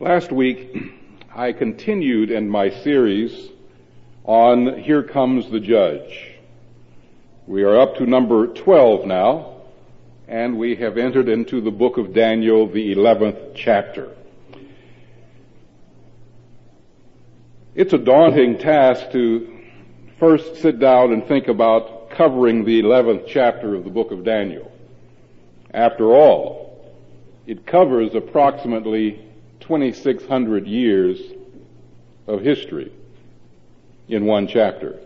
Last week, I continued in my series on Here Comes the Judge. We are up to number 12 now, and we have entered into the book of Daniel, the 11th chapter. It's a daunting task to first sit down and think about covering the 11th chapter of the book of Daniel. After all, it covers approximately 2,600 years of history in one chapter.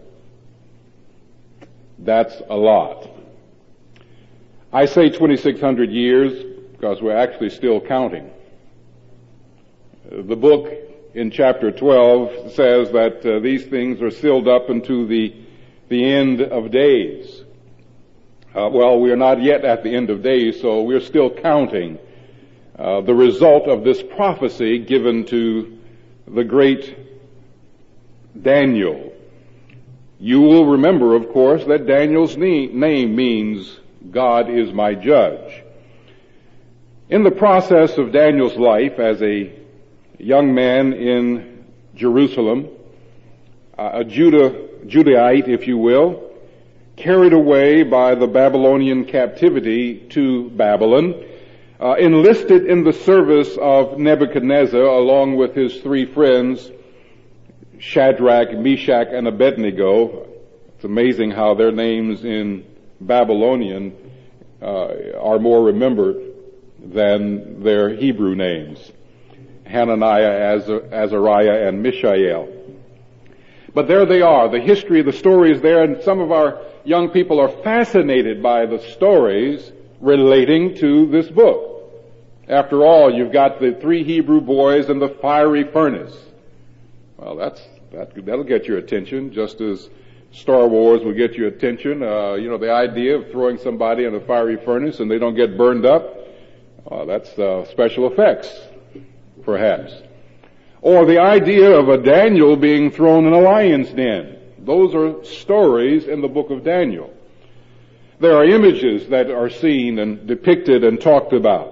That's a lot. I say 2,600 years because we're actually still counting. The book in chapter 12 says that these things are sealed up into the end of days. Well, we are not yet at the end of days, so we're still counting the result of this prophecy given to the great Daniel. You will remember, of course, that Daniel's name means God is my judge. In the process of Daniel's life as a young man in Jerusalem, a Judahite, if you will, carried away by the Babylonian captivity to Babylon, enlisted in the service of Nebuchadnezzar along with his three friends, Shadrach, Meshach, and Abednego. It's amazing how their names in Babylonian are more remembered than their Hebrew names. Hananiah, Azariah, and Mishael. But there they are. The history, the story is there, and some of our young people are fascinated by the stories relating to this book. After all, you've got the three Hebrew boys in the fiery furnace. Well, that'll get your attention, just as Star Wars will get your attention. The idea of throwing somebody in a fiery furnace and they don't get burned up, that's special effects, perhaps. Or the idea of a Daniel being thrown in a lion's den. Those are stories in the book of Daniel. There are images that are seen and depicted and talked about.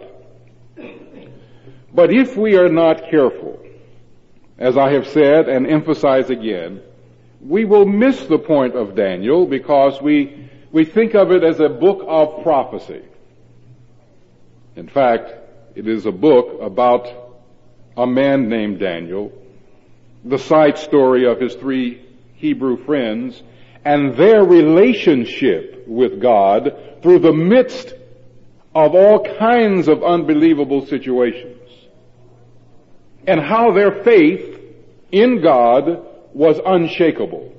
But if we are not careful, as I have said and emphasize again, we will miss the point of Daniel because we think of it as a book of prophecy. In fact, it is a book about a man named Daniel, the side story of his three Hebrew friends, and their relationship with God through the midst of all kinds of unbelievable situations, and how their faith in God was unshakable.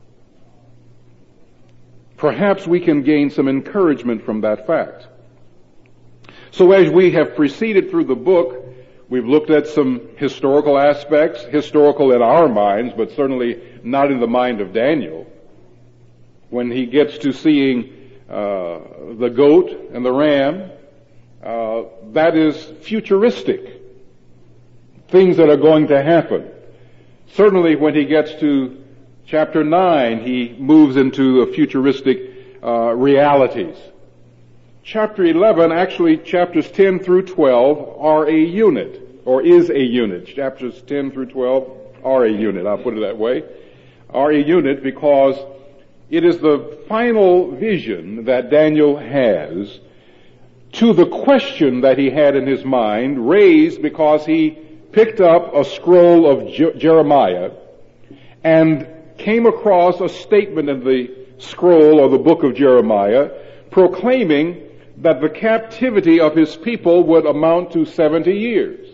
Perhaps we can gain some encouragement from that fact. So as we have proceeded through the book, we've looked at some historical aspects, historical in our minds, but certainly not in the mind of Daniel. When he gets to seeing the goat and the ram, that is futuristic. Things that are going to happen. Certainly when he gets to chapter 9, he moves into the futuristic realities. Chapter 11, actually chapters 10 through 12 are a unit, or is a unit. Chapters 10 through 12 are a unit, I'll put it that way. Are a unit because it is the final vision that Daniel has to the question that he had in his mind, raised because he picked up a scroll of Jeremiah and came across a statement in the scroll or the book of Jeremiah proclaiming that the captivity of his people would amount to 70 years.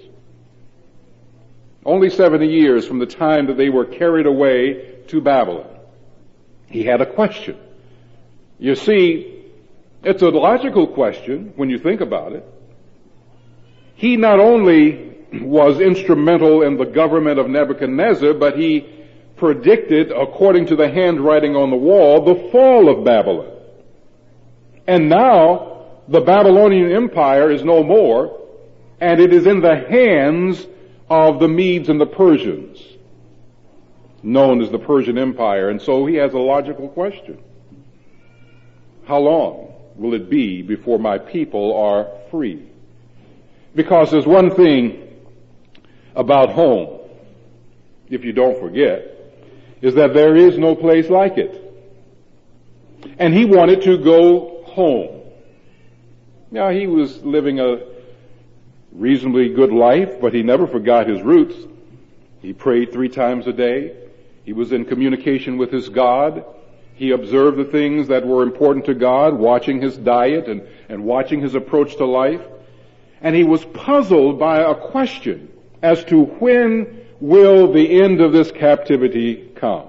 Only 70 years from the time that they were carried away to Babylon. He had a question. You see, it's a logical question when you think about it. He not only was instrumental in the government of Nebuchadnezzar, but he predicted, according to the handwriting on the wall, the fall of Babylon. And now, the Babylonian Empire is no more, and it is in the hands of the Medes and the Persians, known as the Persian Empire. And so he has a logical question. How long will it be before my people are free? Because there's one thing about home, if you don't forget, is that there is no place like it. And he wanted to go home. Now, he was living a reasonably good life, but he never forgot his roots. He prayed 3 times a day. He was in communication with his God. He observed the things that were important to God, watching his diet and watching his approach to life. And he was puzzled by a question as to when will the end of this captivity come.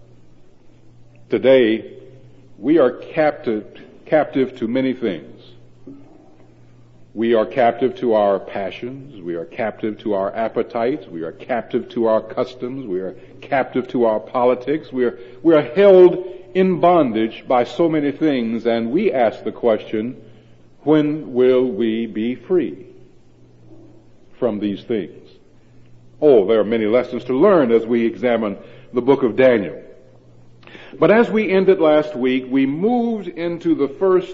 Today, we are captive to many things. We are captive to our passions. We are captive to our appetites. We are captive to our customs. We are captive to our politics. We are held in bondage by so many things, and we ask the question, when will we be free from these things? Oh, there are many lessons to learn as we examine the book of Daniel. But as we ended last week, we moved into the first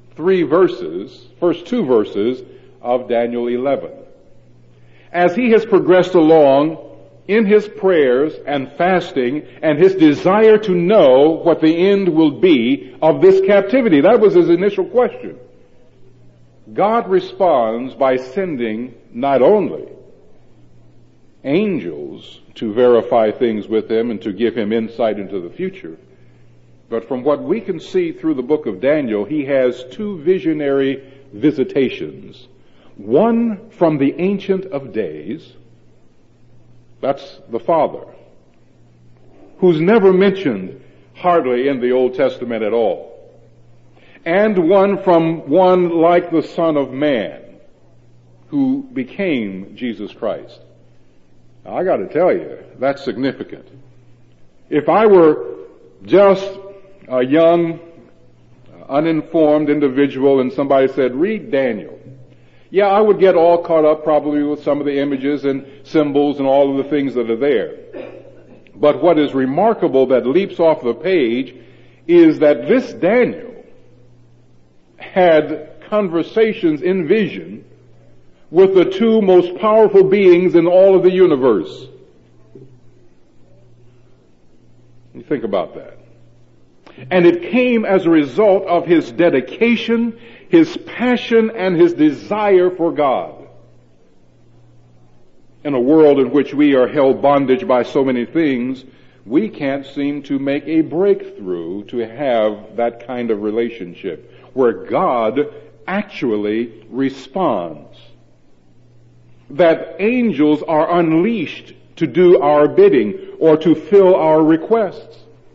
two verses of Daniel 11. As he has progressed along in his prayers and fasting and his desire to know what the end will be of this captivity, that was his initial question. God responds by sending not only angels to verify things with him and to give him insight into the future, but from what we can see through the book of Daniel, he has 2 visionary visitations. One from the Ancient of Days, that's the Father, who's never mentioned hardly in the Old Testament at all. And one from one like the Son of Man, who became Jesus Christ. Now, I got to tell you, that's significant. If I were just a young, uninformed individual and somebody said, read Daniel, yeah, I would get all caught up probably with some of the images and symbols and all of the things that are there. But what is remarkable that leaps off the page is that this Daniel had conversations in vision with the 2 most powerful beings in all of the universe. You think about that. And it came as a result of his dedication, his passion, and his desire for God. In a world in which we are held bondage by so many things, we can't seem to make a breakthrough to have that kind of relationship where God actually responds. That angels are unleashed to do our bidding or to fill our requests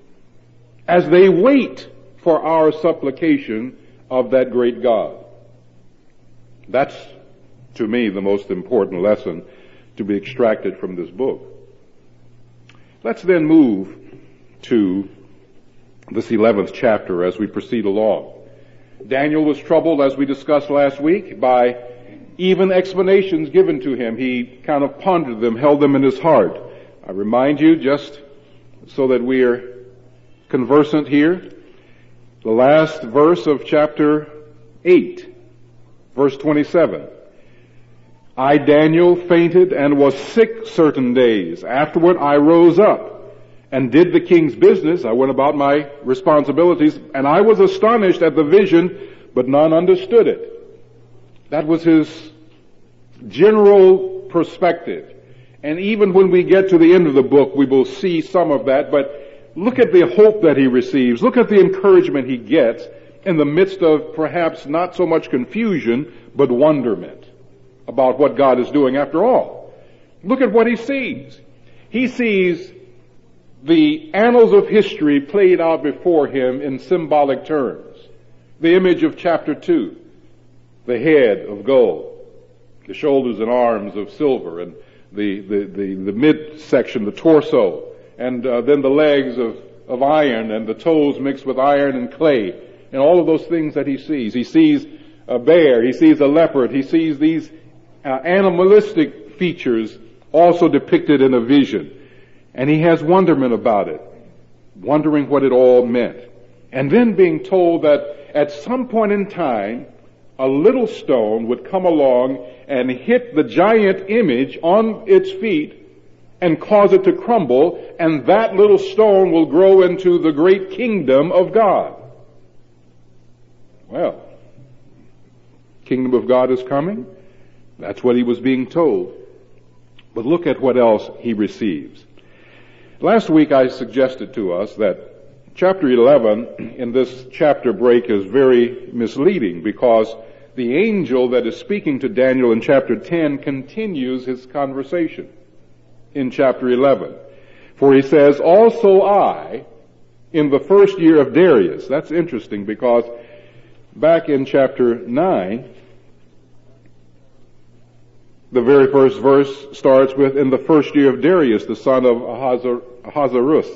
as they wait for our supplication of that great God. That's, to me, the most important lesson to be extracted from this book. Let's then move to this 11th chapter as we proceed along. Daniel was troubled, as we discussed last week, by even explanations given to him. He kind of pondered them, held them in his heart. I remind you, just so that we are conversant here, the last verse of chapter 8, verse 27. I, Daniel, fainted and was sick certain days. Afterward I rose up and did the king's business. I went about my responsibilities, and I was astonished at the vision, but none understood it. That was his general perspective. And even when we get to the end of the book, we will see some of that, but look at the hope that he receives. Look at the encouragement he gets in the midst of perhaps not so much confusion, but wonderment about what God is doing after all. Look at what he sees. He sees the annals of history played out before him in symbolic terms. The image of chapter 2, the head of gold, the shoulders and arms of silver, and the midsection, the torso, and then the legs of iron, and the toes mixed with iron and clay, and all of those things that he sees. He sees a bear, he sees a leopard, he sees these animalistic features also depicted in a vision. And he has wonderment about it, wondering what it all meant. And then being told that at some point in time, a little stone would come along and hit the giant image on its feet and cause it to crumble, and that little stone will grow into the great kingdom of God. Well, kingdom of God is coming. That's what he was being told. But look at what else he receives. Last week I suggested to us that chapter 11 in this chapter break is very misleading because the angel that is speaking to Daniel in chapter 10 continues his conversation in chapter 11. For he says, also I, in the first year of Darius. That's interesting because back in chapter 9, the very first verse starts with, in the first year of Darius, the son of Ahasuerus.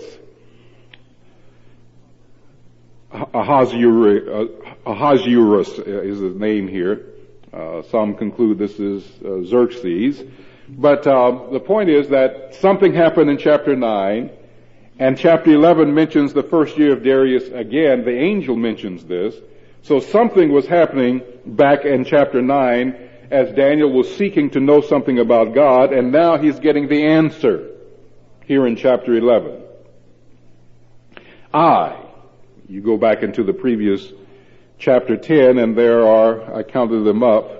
Ahasuerus is his name here. Some conclude this is Xerxes. But the point is that something happened in chapter 9, and chapter 11 mentions the first year of Darius again. The angel mentions this. So something was happening back in chapter 9 as Daniel was seeking to know something about God, and now he's getting the answer here in chapter 11. You go back into the previous chapter 10, and I counted them up.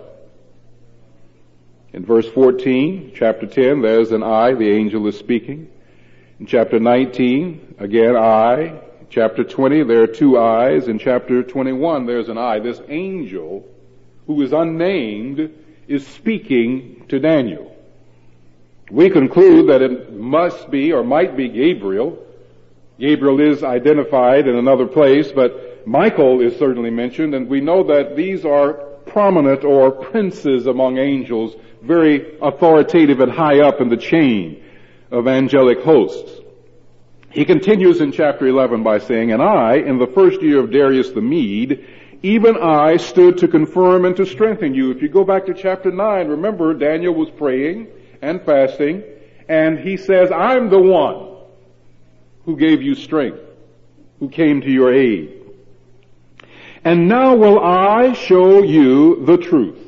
In verse 14, chapter 10, there's an I, the angel is speaking. In chapter 19, again I. Chapter 20, there are two I's. In chapter 21, there's an I. This angel, who is unnamed, is speaking to Daniel. We conclude that it must be or might be Gabriel. Gabriel is identified in another place, but Michael is certainly mentioned, and we know that these are prominent or princes among angels, very authoritative and high up in the chain of angelic hosts. He continues in chapter 11 by saying, and I, in the first year of Darius the Mede, even I stood to confirm and to strengthen you. If you go back to chapter 9, remember Daniel was praying and fasting, and he says, I'm the one who gave you strength, who came to your aid. And now will I show you the truth.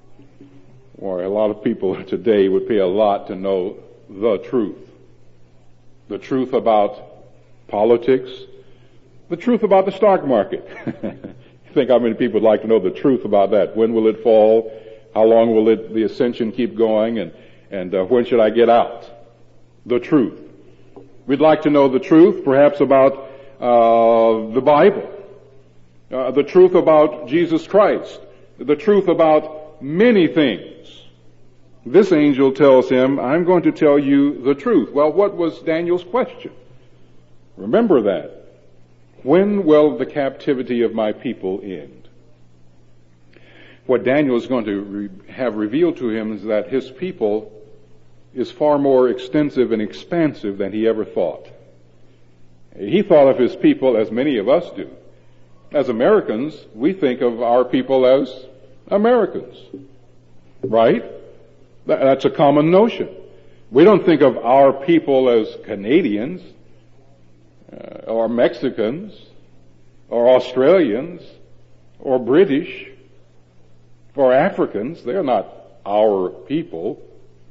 Boy, a lot of people today would pay a lot to know the truth. The truth about politics, the truth about the stock market. You think how many people would like to know the truth about that? When will it fall? How long will the ascension keep going? And when should I get out? The truth. We'd like to know the truth, perhaps about the Bible, the truth about Jesus Christ, the truth about many things. This angel tells him, I'm going to tell you the truth. Well, what was Daniel's question? Remember that. When will the captivity of my people end? What Daniel is going to have revealed to him is that his people is far more extensive and expansive than he ever thought. He thought of his people as many of us do. As Americans, we think of our people as Americans. Right? That's a common notion. We don't think of our people as Canadians, or Mexicans, or Australians, or British, or Africans. They're not our people.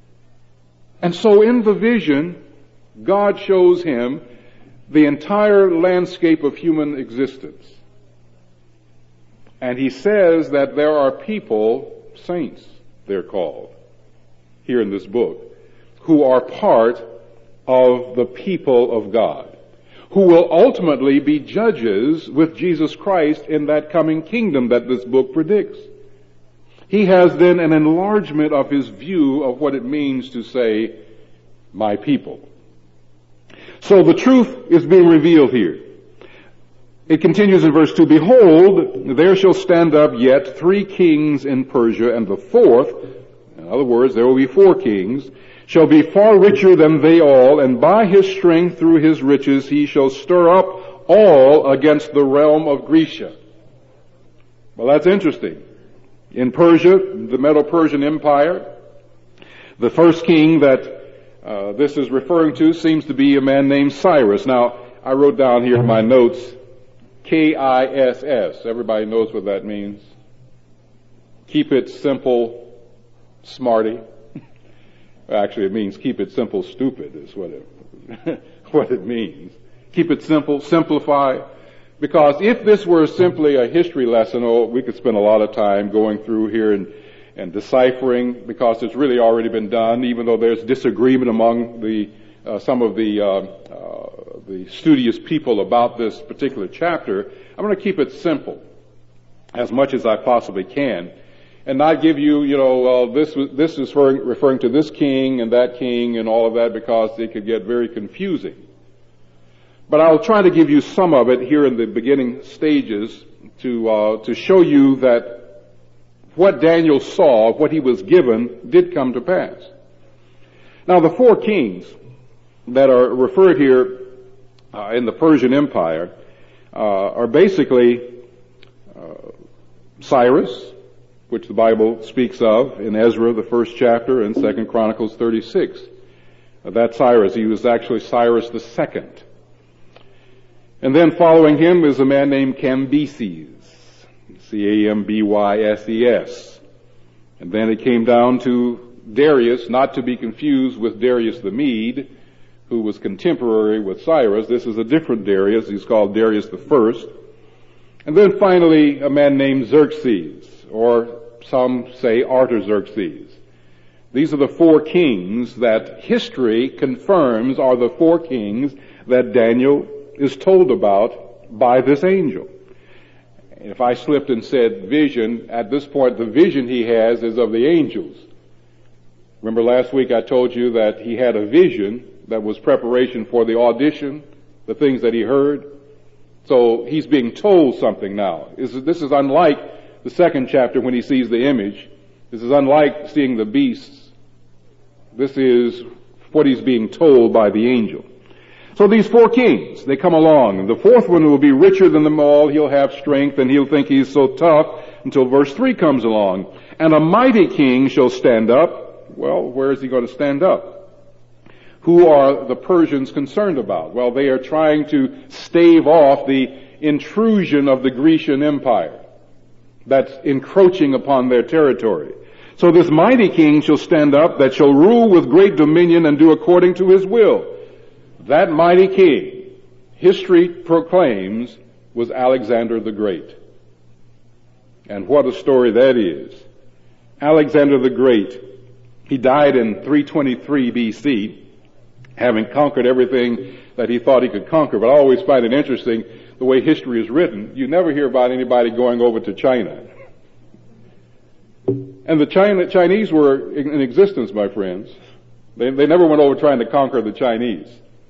And so in the vision, God shows him the entire landscape of human existence. And he says that there are people, saints they're called, here in this book, who are part of the people of God, who will ultimately be judges with Jesus Christ in that coming kingdom that this book predicts. He has then an enlargement of his view of what it means to say, my people. So the truth is being revealed here. It continues in verse 2, behold, there shall stand up yet 3 kings in Persia, and the fourth, in other words, there will be 4 kings, shall be far richer than they all, and by his strength through his riches he shall stir up all against the realm of Grecia. Well, that's interesting. In Persia, the Medo-Persian Empire, the first king that this is referring to seems to be a man named Cyrus. Now, I wrote down here in my notes, Kiss. Everybody knows what that means. keep it simple, smarty. Actually, it means keep it simple, stupid is what what it means. Keep it simple, simplify. Because if this were simply a history lesson, we could spend a lot of time going through here and deciphering, because it's really already been done, even though there's disagreement among some of the studious people about this particular chapter. I'm going to keep it simple as much as I possibly can, and not give you, this is referring to this king and that king and all of that, because it could get very confusing. But I'll try to give you some of it here in the beginning stages to show you that what Daniel saw, what he was given, did come to pass. Now, the four kings that are referred here in the Persian Empire are basically Cyrus, which the Bible speaks of in Ezra, the first chapter, and 2 Chronicles 36. That Cyrus, he was actually Cyrus the second. And then following him is a man named Cambyses, Cambyses. And then it came down to Darius, not to be confused with Darius the Mede, who was contemporary with Cyrus. This is a different Darius. He's called Darius the First. And then finally a man named Xerxes, or some say Artaxerxes. These are the four kings that history confirms are the four kings that Daniel is told about by this angel. If I slipped and said vision, at this point the vision he has is of the angels. Remember last week I told you that he had a vision that was preparation for the audition, the things that he heard. So he's being told something now. This is unlike the second chapter when he sees the image. This is unlike seeing the beasts. This is what he's being told by the angel. So these four kings, they come along. The fourth one will be richer than them all. He'll have strength and he'll think he's so tough until verse 3 comes along. And a mighty king shall stand up. Well, where is he going to stand up? Who are the Persians concerned about? Well, they are trying to stave off the intrusion of the Grecian Empire that's encroaching upon their territory. So this mighty king shall stand up that shall rule with great dominion and do according to his will. That mighty king, history proclaims, was Alexander the Great. And what a story that is. Alexander the Great, he died in 323 BC, having conquered everything that he thought he could conquer. But I always find it interesting, the way history is written, you never hear about anybody going over to China. And the Chinese were in existence, my friends. They never went over trying to conquer the Chinese.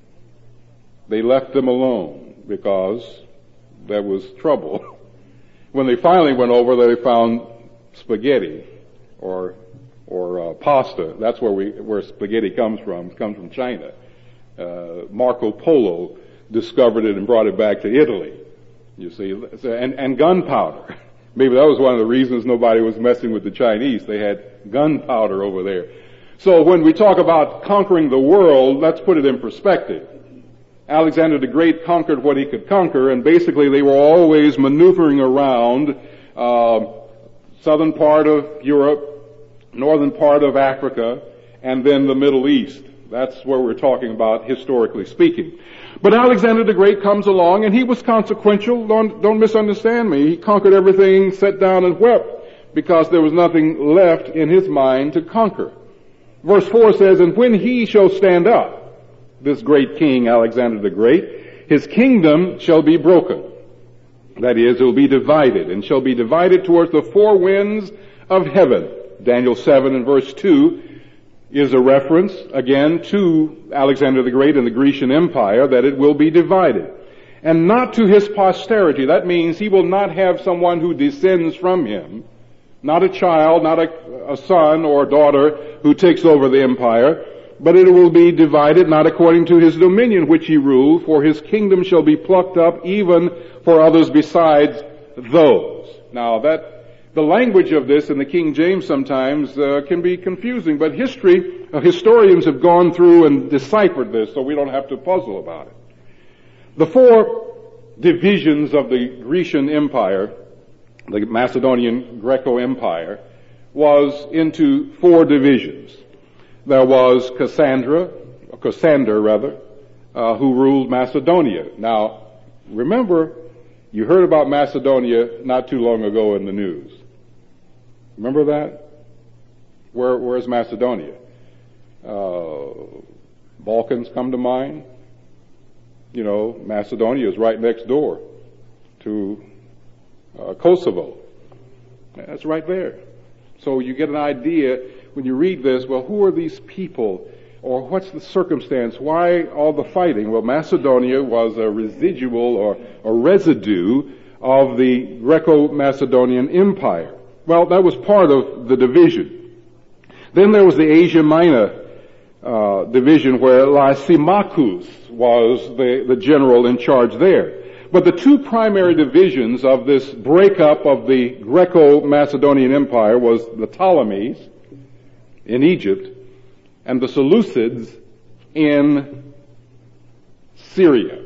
They left them alone because there was trouble. When they finally went over, they found spaghetti or pasta. That's where spaghetti comes from. It comes from China. Marco Polo discovered it and brought it back to Italy. You see, and gunpowder. Maybe that was one of the reasons nobody was messing with the Chinese. They had gunpowder over there. So when we talk about conquering the world, let's put it in perspective. Alexander the Great conquered what he could conquer, and basically they were always maneuvering around southern part of Europe, northern part of Africa, and then the Middle East. That's where we're talking about historically speaking. But Alexander the Great comes along, and he was consequential. Don't misunderstand me. He conquered everything, sat down and wept, because there was nothing left in his mind to conquer. Verse 4 says, and when he shall stand up, this great king, Alexander the Great, his kingdom shall be broken. That is, it will be divided, and shall be divided towards the four winds of heaven. Daniel 7 and verse 2 is a reference, again, to Alexander the Great and the Grecian Empire, that it will be divided. And not to his posterity. That means he will not have someone who descends from him, not a child, not a son or a daughter who takes over the empire, but it will be divided not according to his dominion which he ruled, for his kingdom shall be plucked up even for others besides those. Now the language of this in the King James sometimes can be confusing, but historians have gone through and deciphered this, so we don't have to puzzle about it. The four divisions of the Grecian Empire, the Macedonian Greco Empire, was into four divisions. There was Cassander, who ruled Macedonia. Now, remember, you heard about Macedonia not too long ago in the news. Remember that? Where's Macedonia? Balkans come to mind. You know, Macedonia is right next door to Kosovo. That's right there. So you get an idea when you read this, well, who are these people? Or what's the circumstance? Why all the fighting? Well, Macedonia was a residual or a residue of the Greco-Macedonian Empire. Well, that was part of the division. Then there was the Asia Minor division where Lysimachus was the general in charge there. But the two primary divisions of this breakup of the Greco-Macedonian Empire was the Ptolemies in Egypt and the Seleucids in Syria.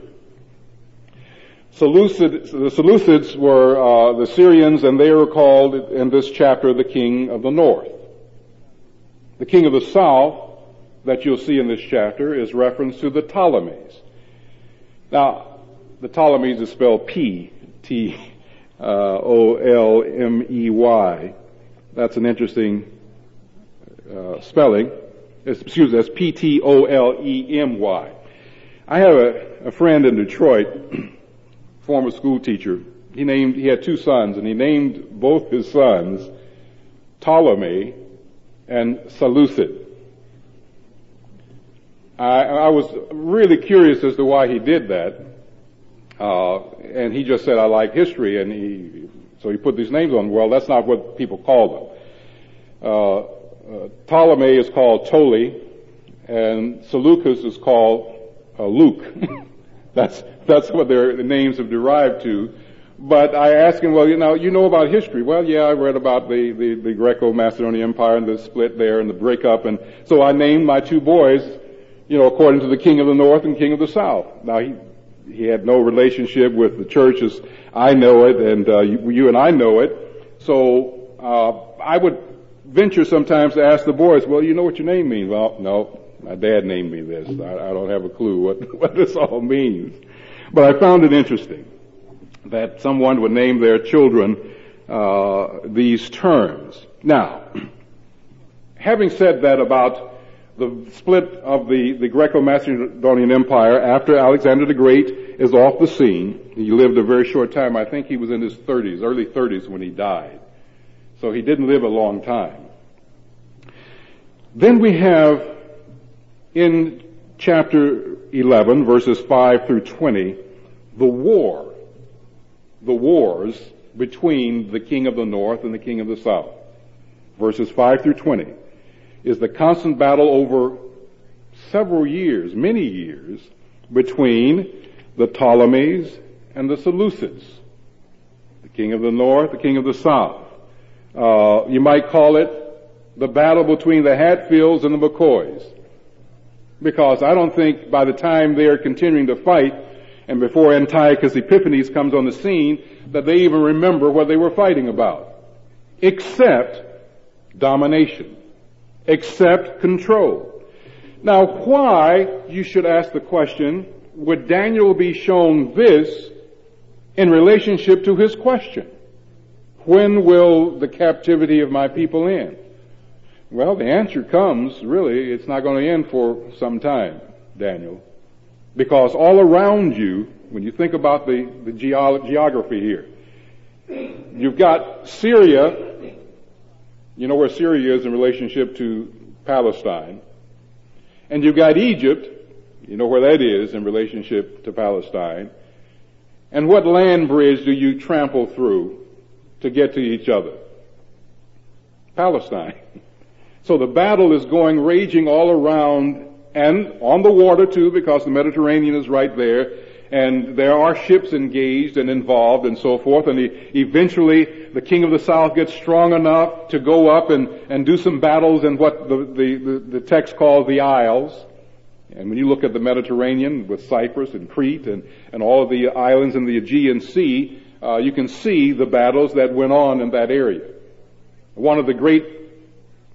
The Seleucids were the Syrians, and they are called in this chapter the king of the north. The king of the south that you'll see in this chapter is reference to the Ptolemies. Now, the Ptolemies is spelled P-T-O-L-M-E-Y. That's an interesting spelling. That's P-T-O-L-E-M-Y. I have a friend in Detroit, former school teacher. He had two sons, and he named both his sons Ptolemy and Seleucid. I was really curious as to why he did that. And he just said, I like history, and so he put these names on. Well, that's not what people call them. Ptolemy is called Ptolemy, and Seleucus is called Luke. That's what their names have derived to. But I asked him, well, you know about history. Well, yeah, I read about the Greco-Macedonian Empire and the split there and the breakup, and so I named my two boys, according to the king of the north and king of the south. Now, he had no relationship with the church as I know it, and you and I know it. So I would venture sometimes to ask the boys, well, you know what your name means? Well, no, my dad named me this. I don't have a clue what this all means. But I found it interesting that someone would name their children these terms. Now, having said that about the split of the Greco-Macedonian Empire after Alexander the Great is off the scene. He lived a very short time. I think he was in his early 30s when he died. So he didn't live a long time. Then we have in chapter 11, verses 5 through 20, the wars between the king of the north and the king of the south. Verses 5 through 20. Is the constant battle over several years, many years, between the Ptolemies and the Seleucids. The king of the north, the king of the south. You might call it the battle between the Hatfields and the McCoys. Because I don't think by the time they're continuing to fight, and before Antiochus Epiphanes comes on the scene, that they even remember what they were fighting about. Except domination. Except control. Now, why, you should ask the question, would Daniel be shown this in relationship to his question? When will the captivity of my people end? Well, the answer comes, really, it's not going to end for some time, Daniel. Because all around you, when you think about the geography here, you've got Syria. You know where Syria is in relationship to Palestine. And you've got Egypt. You know where that is in relationship to Palestine. And what land bridge do you trample through to get to each other? Palestine. So the battle is raging all around and on the water too, because the Mediterranean is right there. And there are ships engaged and involved and so forth. And eventually the king of the south gets strong enough to go up and do some battles in what the text calls the Isles. And when you look at the Mediterranean with Cyprus and Crete and all of the islands in the Aegean Sea, you can see the battles that went on in that area. One of the great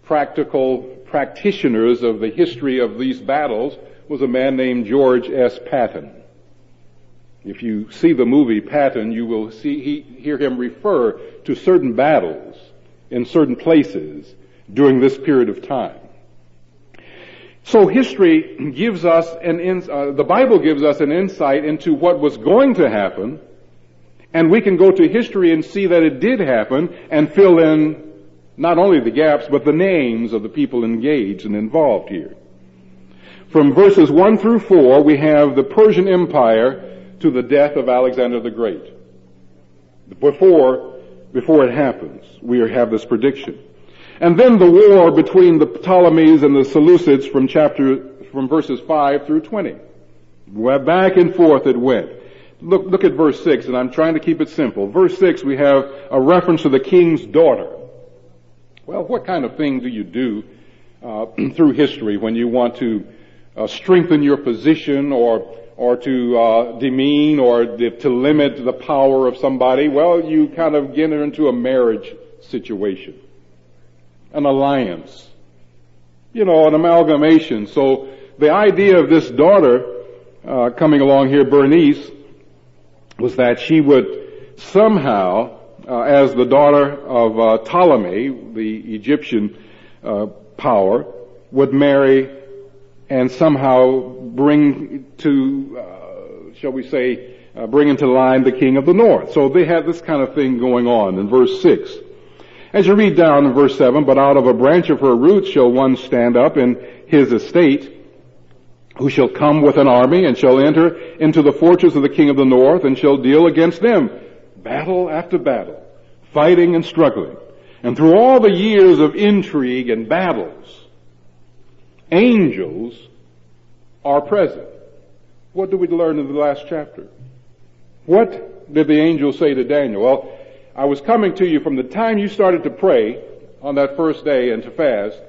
practical practitioners of the history of these battles was a man named George S. Patton. If you see the movie Patton, you will hear him refer to certain battles in certain places during this period of time. So history gives us the Bible gives us an insight into what was going to happen, and we can go to history and see that it did happen and fill in not only the gaps, but the names of the people engaged and involved here. From verses 1 through 4, we have the Persian Empire to the death of Alexander the Great. Before it happens, we have this prediction. And then the war between the Ptolemies and the Seleucids from verses 5 through 20. Back and forth it went. Look at verse 6, and I'm trying to keep it simple. Verse 6, we have a reference to the king's daughter. Well, what kind of thing do you do through history when you want to strengthen your position or to demean or to limit the power of somebody? Well, you kind of get into a marriage situation, an alliance, an amalgamation. So the idea of this daughter coming along here, Bernice, was that she would somehow, as the daughter of Ptolemy, the Egyptian power, would marry and somehow bring to, bring into line the king of the north. So they had this kind of thing going on in verse 6. As you read down in verse 7, but out of a branch of her roots shall one stand up in his estate, who shall come with an army and shall enter into the fortress of the king of the north and shall deal against them, battle after battle, fighting and struggling. And through all the years of intrigue and battles, angels are present. What do we learn in the last chapter? What did the angel say to Daniel? Well, I was coming to you from the time you started to pray on that first day and to fast.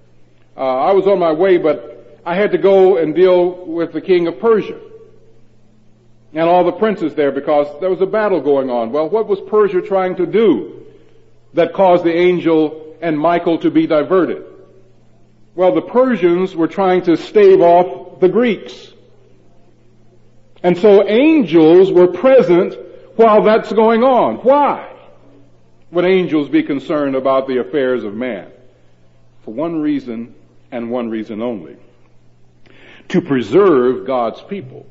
I was on my way, but I had to go and deal with the king of Persia and all the princes there because there was a battle going on. Well, what was Persia trying to do that caused the angel and Michael to be diverted? Well, the Persians were trying to stave off the Greeks. And so angels were present while that's going on. Why would angels be concerned about the affairs of man? For one reason and one reason only: to preserve God's people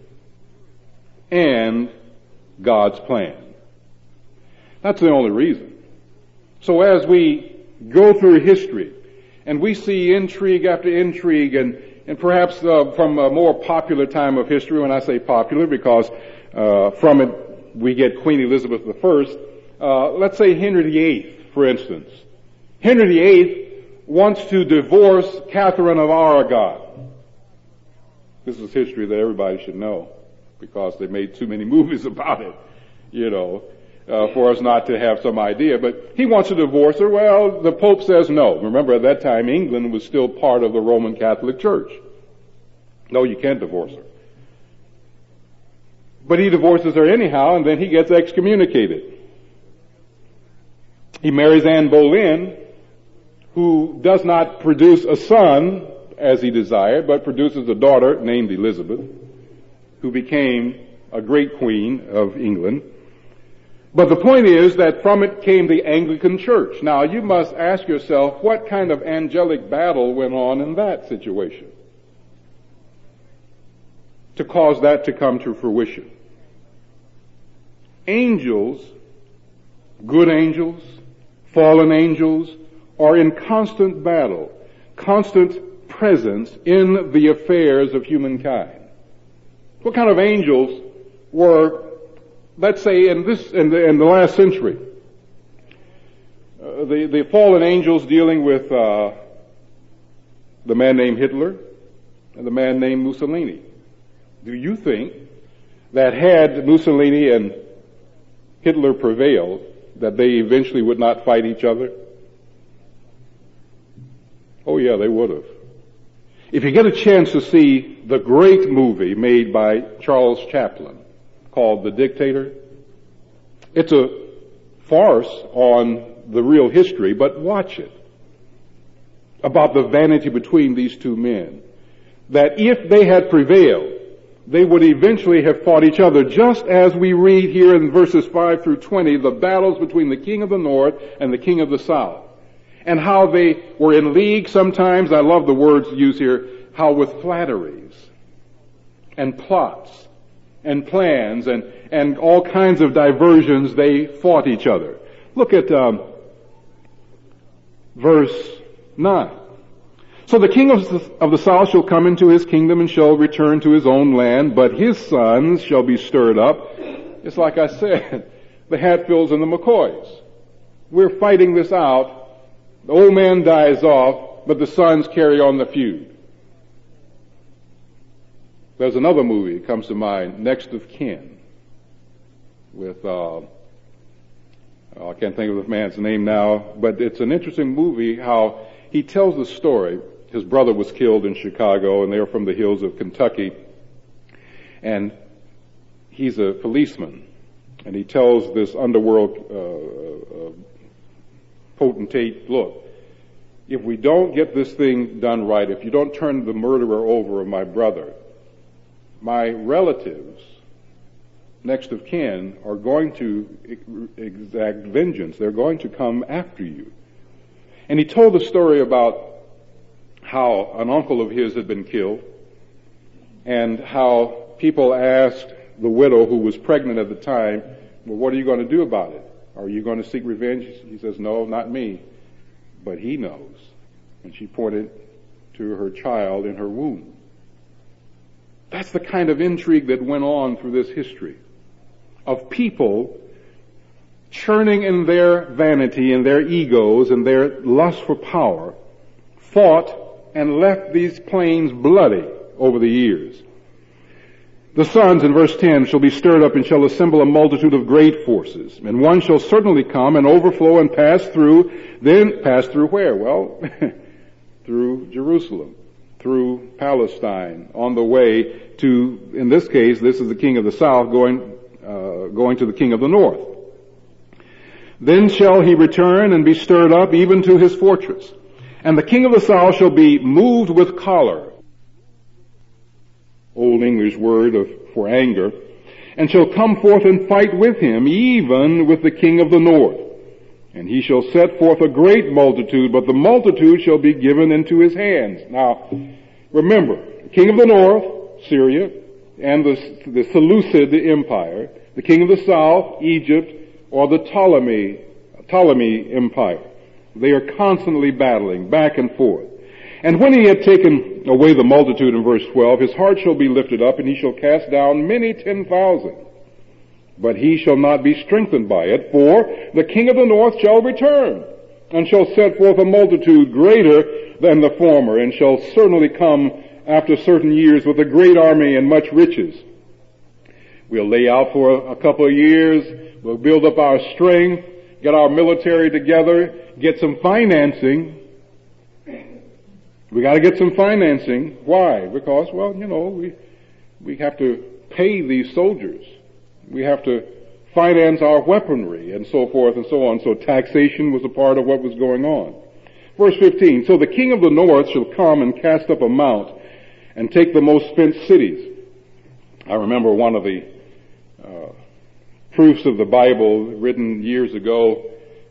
and God's plan. That's the only reason. So as we go through history and we see intrigue after intrigue and perhaps from a more popular time of history, when I say popular because from it we get Queen Elizabeth I, let's say Henry VIII, for instance. Henry VIII wants to divorce Catherine of Aragon. This is history that everybody should know because they made too many movies about it, for us not to have some idea. But he wants to divorce her. Well, the Pope says no. Remember, at that time, England was still part of the Roman Catholic Church. No, you can't divorce her. But he divorces her anyhow, and then he gets excommunicated. He marries Anne Boleyn, who does not produce a son as he desired, but produces a daughter named Elizabeth, who became a great queen of England. But the point is that from it came the Anglican Church. Now you must ask yourself, what kind of angelic battle went on in that situation to cause that to come to fruition? Angels, good angels, fallen angels, are in constant battle, constant presence in the affairs of humankind. What kind of angels were, let's say, in the last century? The fallen angels dealing with the man named Hitler and the man named Mussolini. Do you think that had Mussolini and Hitler prevailed, that they eventually would not fight each other? Oh yeah, they would have. If you get a chance to see the great movie made by Charles Chaplin called The Dictator, it's a farce on the real history, but watch it. about the vanity between these two men. That if they had prevailed, they would eventually have fought each other, just as we read here in verses 5 through 20, the battles between the king of the north and the king of the south. And how they were in league sometimes, I love the words used here, how with flatteries and plots and plans and all kinds of diversions they fought each other. Look at verse 9. So the king of the south shall come into his kingdom and shall return to his own land, but his sons shall be stirred up. It's like I said, the Hatfields and the McCoys. We're fighting this out. The old man dies off, but the sons carry on the feud. There's another movie that comes to mind, Next of Kin, with, I can't think of the man's name now, but it's an interesting movie how he tells the story. His brother was killed in Chicago, and they were from the hills of Kentucky. And he's a policeman, and he tells this underworld potentate, look, if we don't get this thing done right, if you don't turn the murderer over of my brother, my relatives, next of kin, are going to exact vengeance. They're going to come after you. And he told the story about how an uncle of his had been killed, and how people asked the widow who was pregnant at the time, well, what are you going to do about it? Are you going to seek revenge? He says, no, not me, but he knows. And she pointed to her child in her womb. That's the kind of intrigue that went on through this history of people churning in their vanity and their egos and their lust for power, fought and left these plains bloody over the years. The sons, in verse 10, shall be stirred up and shall assemble a multitude of great forces. And one shall certainly come and overflow and pass through. Then pass through where? Well, through Jerusalem, through Palestine, on the way to, in this case, this is the king of the south going to the king of the north. Then shall he return and be stirred up even to his fortress. And the king of the south shall be moved with choler, Old English word for anger, and shall come forth and fight with him, even with the king of the north. And he shall set forth a great multitude, but the multitude shall be given into his hands. Now, remember, the king of the north, Syria, and the Seleucid Empire, the king of the south, Egypt, or the Ptolemy Empire. They are constantly battling back and forth. And when he had taken away the multitude in verse 12, his heart shall be lifted up, and he shall cast down many 10,000. But he shall not be strengthened by it, for the king of the north shall return, and shall set forth a multitude greater than the former, and shall certainly come after certain years with a great army and much riches. We'll lay out for a couple of years, we'll build up our strength, get our military together, get some financing. We got to get some financing. Why? Because, well, we have to pay these soldiers. We have to finance our weaponry and so forth and so on. So taxation was a part of what was going on. Verse 15, so the king of the north shall come and cast up a mount and take the most fenced cities. I remember one of the proofs of the Bible written years ago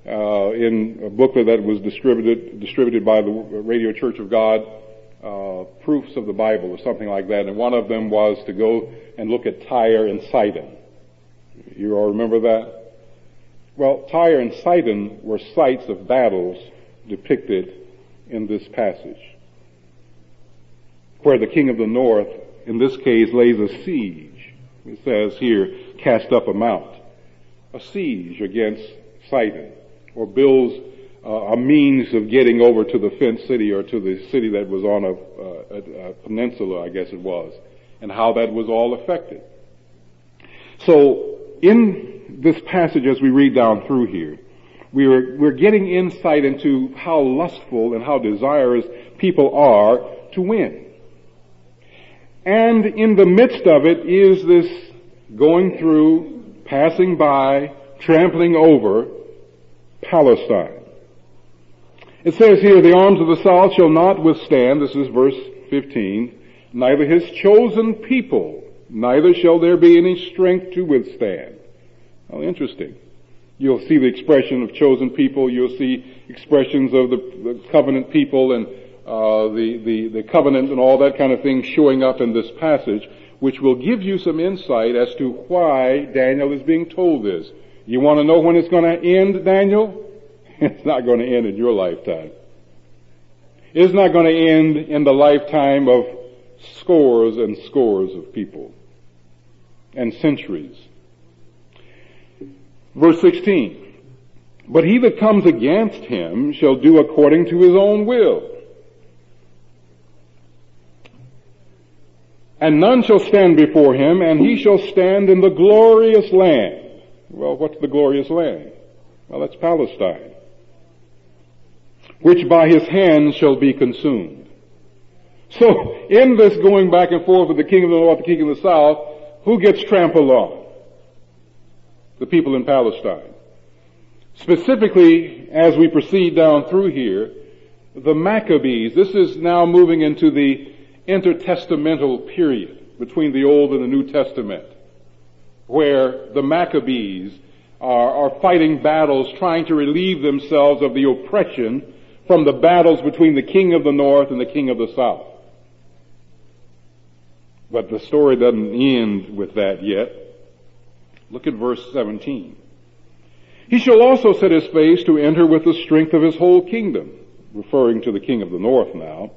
in a booklet that was distributed by the Radio Church of God, proofs of the Bible or something like that. And one of them was to go and look at Tyre and Sidon. You all remember that? Well, Tyre and Sidon were sites of battles depicted in this passage, where the king of the north, in this case, lays a siege. It says here, cast up a mount. A siege against Sidon, or builds a means of getting over to the fenced city, or to the city that was on a peninsula, I guess it was, and how that was all affected. So, in this passage as we read down through here, we're getting insight into how lustful and how desirous people are to win. And in the midst of it is this going through, passing by, trampling over Palestine. It says here, the arms of the south shall not withstand, this is verse 15, neither his chosen people, neither shall there be any strength to withstand. Oh, interesting. You'll see the expression of chosen people, you'll see expressions of the covenant people and the covenant and all that kind of thing showing up in this passage, which will give you some insight as to why Daniel is being told this. You want to know when it's going to end, Daniel? It's not going to end in your lifetime. It's not going to end in the lifetime of scores and scores of people and centuries. Verse 16, but he that comes against him shall do according to his own will. And none shall stand before him, and he shall stand in the glorious land. Well, what's the glorious land? Well, that's Palestine. Which by his hand shall be consumed. So, in this going back and forth with the king of the north, the king of the south, who gets trampled on? The people in Palestine. Specifically, as we proceed down through here, the Maccabees. This is now moving into the intertestamental period between the Old and the New Testament, where the Maccabees are fighting battles, trying to relieve themselves of the oppression from the battles between the king of the north and the king of the south. But the story doesn't end with that yet. Look at verse 17. He shall also set his face to enter with the strength of his whole kingdom, referring to the king of the north now,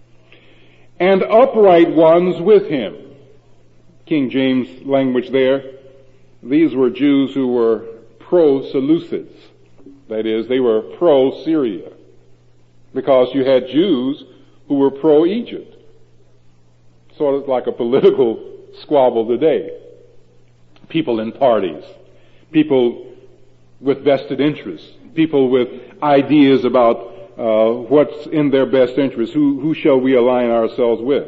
and upright ones with him. King James language there. These were Jews who were pro-Seleucids. That is, they were pro-Syria. Because you had Jews who were pro-Egypt. Sort of like a political squabble today. People in parties. People with vested interests. People with ideas about what's in their best interest. Who shall we align ourselves with?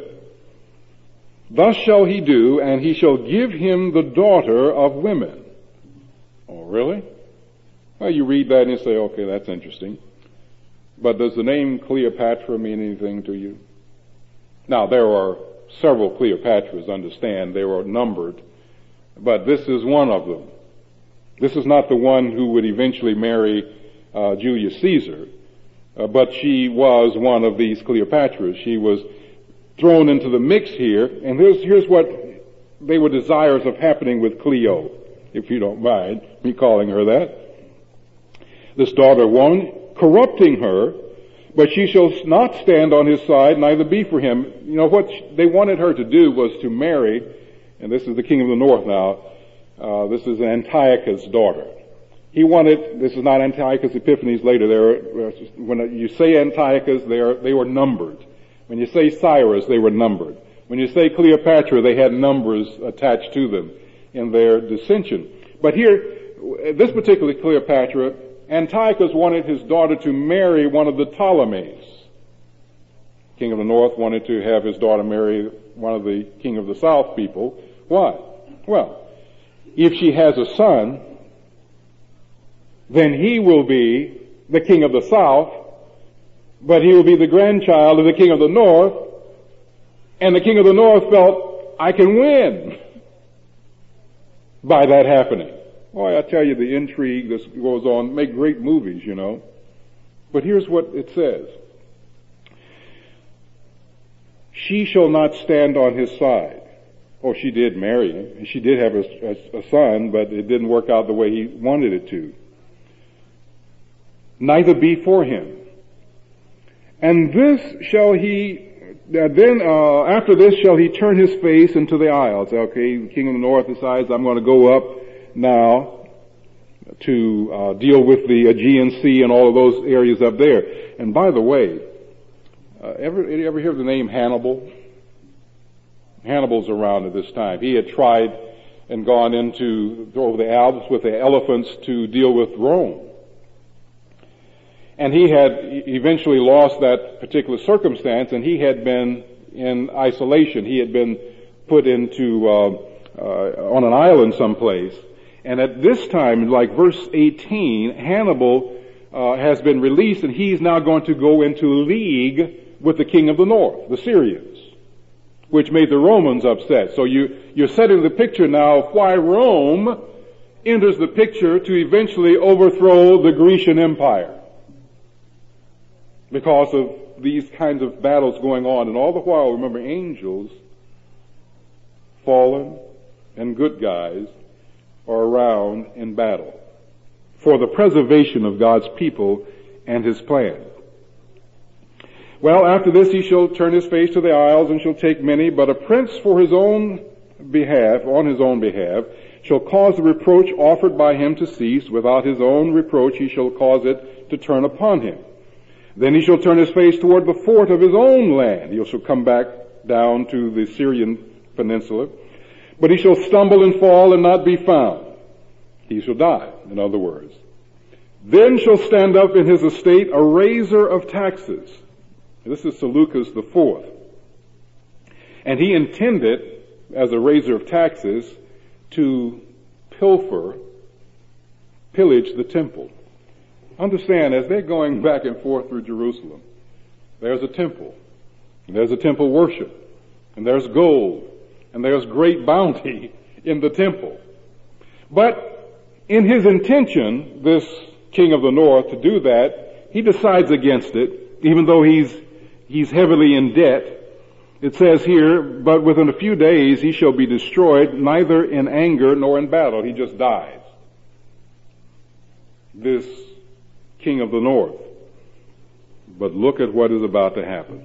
Thus shall he do, and he shall give him the daughter of women. Oh, really? Well, you read that and you say, okay, that's interesting. But does the name Cleopatra mean anything to you? Now, there are several Cleopatras, understand, they were numbered, but this is one of them. This is not the one who would eventually marry Julius Caesar, but she was one of these Cleopatras. She was thrown into the mix here, and here's what they were desirous of happening with Cleo, if you don't mind me calling her that. This daughter one, corrupting her, but she shall not stand on his side, neither be for him. You know, what they wanted her to do was to marry, and this is the king of the north now, this is Antiochus' daughter. He wanted, this is not Antiochus Epiphanes later, when you say Antiochus, they were numbered. When you say Cyrus, they were numbered. When you say Cleopatra, they had numbers attached to them in their dissension. But here, this particular Cleopatra, Antiochus wanted his daughter to marry one of the Ptolemies. King of the north wanted to have his daughter marry one of the king of the south people. Why? Well, if she has a son, then he will be the king of the south, but he will be the grandchild of the king of the north, and the king of the north felt, I can win by that happening. Boy, I tell you, the intrigue that goes on, make great movies, you know. But here's what it says. She shall not stand on his side. Oh, she did marry him. She did have a son, but it didn't work out the way he wanted it to. Neither be for him. And this shall he, after this shall he turn his face into the isles. Okay, the king of the north decides, I'm going to go up now to deal with the Aegean Sea and all of those areas up there. And by the way, ever hear of the name Hannibal? Hannibal's around at this time. He had tried and gone over the Alps with the elephants to deal with Rome. And he had eventually lost that particular circumstance, and he had been in isolation. He had been put into on an island someplace. And at this time, like verse 18, Hannibal has been released, and he's now going to go into league with the king of the north, the Syrians, which made the Romans upset. So you're setting the picture now of why Rome enters the picture to eventually overthrow the Grecian Empire, because of these kinds of battles going on. And all the while, remember, angels, fallen and good guys, are around in battle for the preservation of God's people and his plan. Well, after this he shall turn his face to the isles and shall take many, but a prince for his own behalf, on his own behalf, shall cause the reproach offered by him to cease. Without his own reproach he shall cause it to turn upon him. Then he shall turn his face toward the fort of his own land. He shall come back down to the Syrian peninsula. But he shall stumble and fall and not be found. He shall die, in other words. Then shall stand up in his estate a raiser of taxes. This is Seleucus the Fourth. And he intended, as a raiser of taxes, to pillage the temple. Understand, as they're going back and forth through Jerusalem, there's a temple, and there's a temple worship, and there's gold, and there's great bounty in the temple. But in his intention, this king of the north, to do that, he decides against it, even though he's heavily in debt. It says here, but within a few days he shall be destroyed, neither in anger nor in battle. He just dies. This king of the north. But look at what is about to happen.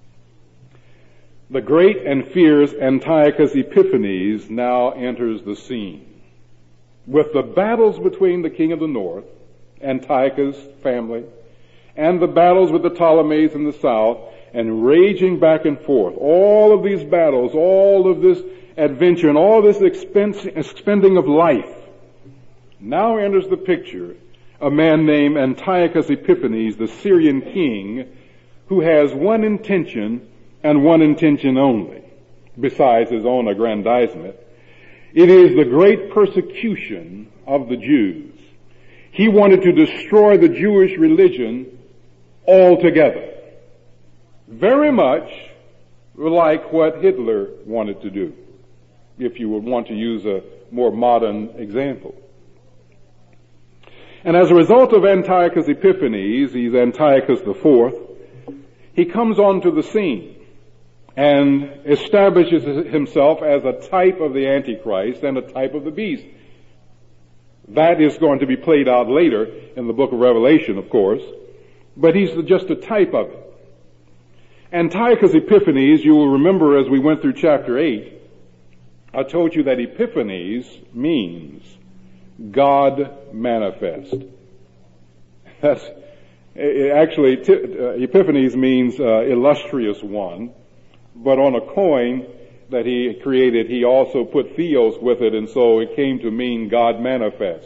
The great and fierce Antiochus Epiphanes now enters the scene. With the battles between the king of the north, Antiochus' family, and the battles with the Ptolemies in the south, and raging back and forth, all of these battles, all of this adventure, and all this expending of life, now enters the picture a man named Antiochus Epiphanes, the Syrian king, who has one intention and one intention only, besides his own aggrandizement. It is the great persecution of the Jews. He wanted to destroy the Jewish religion altogether. Very much like what Hitler wanted to do, if you would want to use a more modern example. And as a result of Antiochus Epiphanes, he's Antiochus the Fourth, he comes onto the scene and establishes himself as a type of the Antichrist and a type of the beast. That is going to be played out later in the book of Revelation, of course, but he's just a type of it. Antiochus Epiphanes, you will remember as we went through chapter 8, I told you that Epiphanes means God manifest. That's actually Epiphanes means illustrious one, but on a coin that he created, he also put theos with it, and so it came to mean God manifest.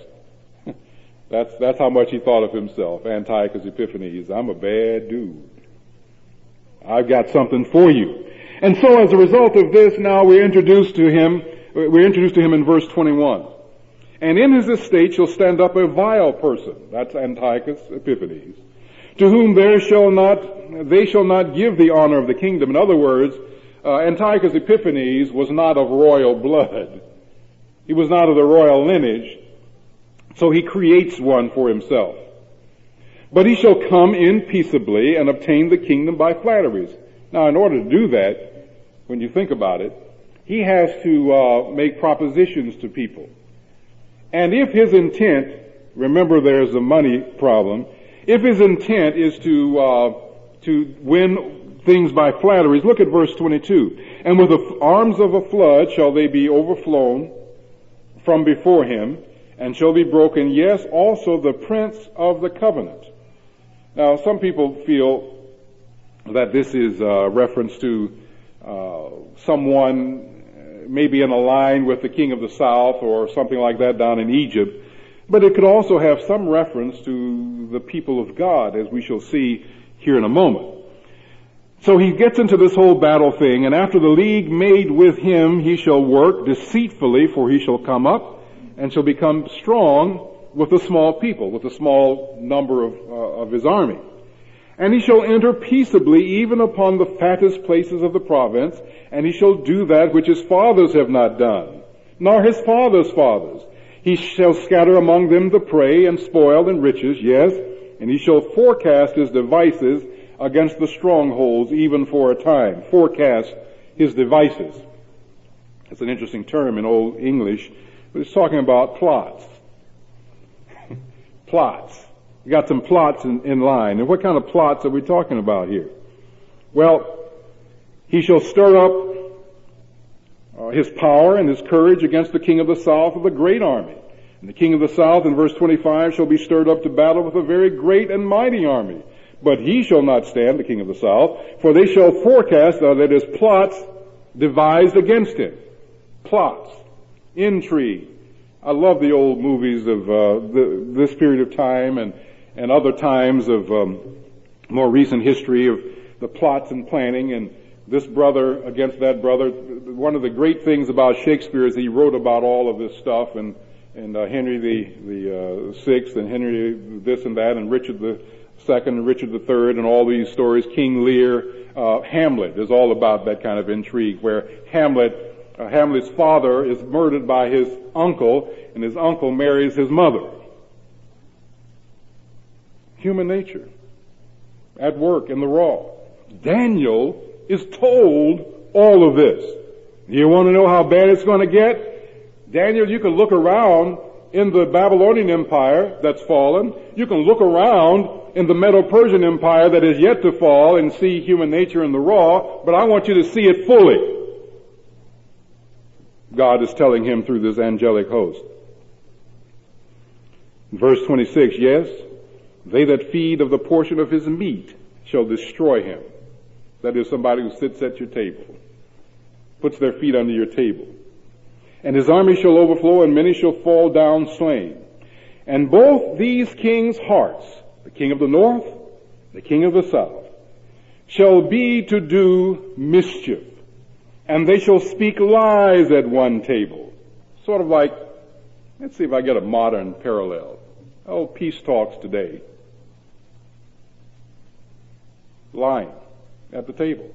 That's how much he thought of himself, Antiochus Epiphanes. I'm a bad dude. I've got something for you. And so as a result of this, now we're introduced to him in verse 21. And in his estate shall stand up a vile person, that's Antiochus Epiphanes, to whom they shall not give the honor of the kingdom. In other words, Antiochus Epiphanes was not of royal blood. He was not of the royal lineage, so he creates one for himself. But he shall come in peaceably and obtain the kingdom by flatteries. Now, in order to do that, when you think about it, he has to make propositions to people. And if his intent, remember there's a money problem, if his intent is to win things by flatteries, look at verse 22. And with the arms of a flood shall they be overflown from before him, and shall be broken, yes, also the prince of the covenant. Now, some people feel that this is a reference to someone maybe in a line with the king of the south or something like that down in Egypt, but it could also have some reference to the people of God, as we shall see here in a moment. So he gets into this whole battle thing, and after the league made with him, he shall work deceitfully, for he shall come up and shall become strong with a small people, with a small number of his army. And he shall enter peaceably even upon the fattest places of the province, and he shall do that which his fathers have not done, nor his fathers' fathers. He shall scatter among them the prey and spoil and riches, yes, and he shall forecast his devices against the strongholds even for a time. Forecast his devices. That's an interesting term in Old English, but it's talking about plots. Plots. We got some plots in line. And what kind of plots are we talking about here? Well, he shall stir up his power and his courage against the king of the south with a great army. And the king of the south, in verse 25, shall be stirred up to battle with a very great and mighty army. But he shall not stand, the king of the south, for they shall forecast that his plots devised against him. Plots. Intrigue. I love the old movies of this period of time and other times of more recent history of the plots and planning and this brother against that brother. One of the great things about Shakespeare is he wrote about all of this stuff and Henry the Sixth and Henry this and that and Richard the Second and Richard the Third and all these stories. King Lear, Hamlet is all about that kind of intrigue where Hamlet's father is murdered by his uncle and his uncle marries his mother. Human nature at work in the raw. Daniel is told all of this. You want to know how bad it's going to get? Daniel, you can look around in the Babylonian Empire that's fallen. You can look around in the Medo-Persian Empire that is yet to fall and see human nature in the raw, but I want you to see it fully. God is telling him through this angelic host. Verse 26, yes, they that feed of the portion of his meat shall destroy him. That is somebody who sits at your table, puts their feet under your table. And his army shall overflow, and many shall fall down slain. And both these kings' hearts, the king of the north, the king of the south, shall be to do mischief, and they shall speak lies at one table. Sort of like, let's see if I get a modern parallel. Oh, peace talks today. Lying at the table.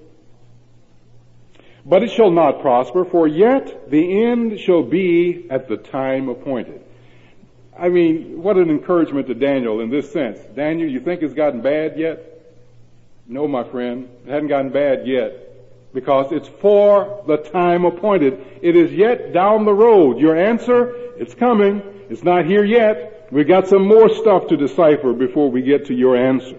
But it shall not prosper, for yet the end shall be at the time appointed. I mean, what an encouragement to Daniel in this sense. Daniel, you think it's gotten bad yet? No, my friend, it hasn't gotten bad yet, because it's for the time appointed. It is yet down the road. Your answer, it's coming. It's not here yet. We've got some more stuff to decipher before we get to your answer.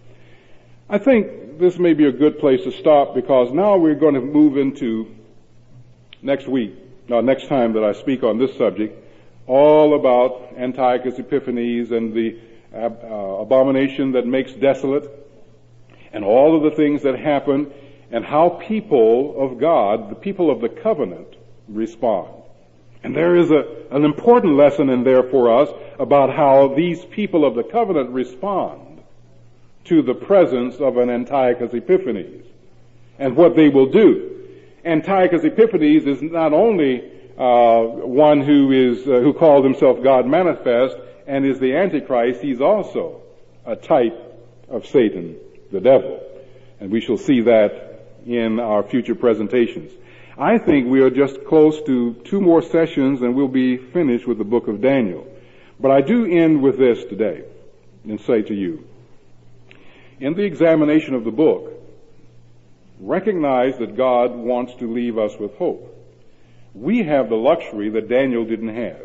I think this may be a good place to stop, because now we're going to move into next time that I speak on this subject, all about Antiochus Epiphanes and the abomination that makes desolate, and all of the things that happen, and how people of God, the people of the covenant, respond. And there is an important lesson in there for us about how these people of the covenant respond to the presence of an Antiochus Epiphanes and what they will do. Antiochus Epiphanes is not only one who called himself God manifest and is the Antichrist, he's also a type of Satan, the devil. And we shall see that in our future presentations. I think we are just close to 2 more sessions and we'll be finished with the book of Daniel. But I do end with this today and say to you, in the examination of the book, recognize that God wants to leave us with hope. We have the luxury that Daniel didn't have.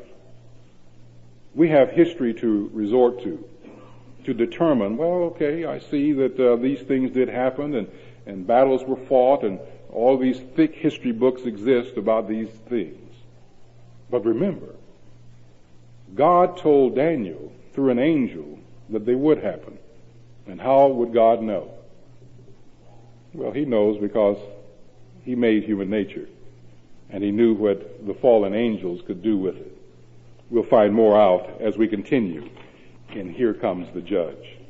We have history to resort to determine, well, okay, I see that these things did happen and battles were fought and all these thick history books exist about these things. But remember, God told Daniel through an angel that they would happen. And how would God know? Well, he knows because he made human nature. And he knew what the fallen angels could do with it. We'll find more out as we continue. And here comes the judge.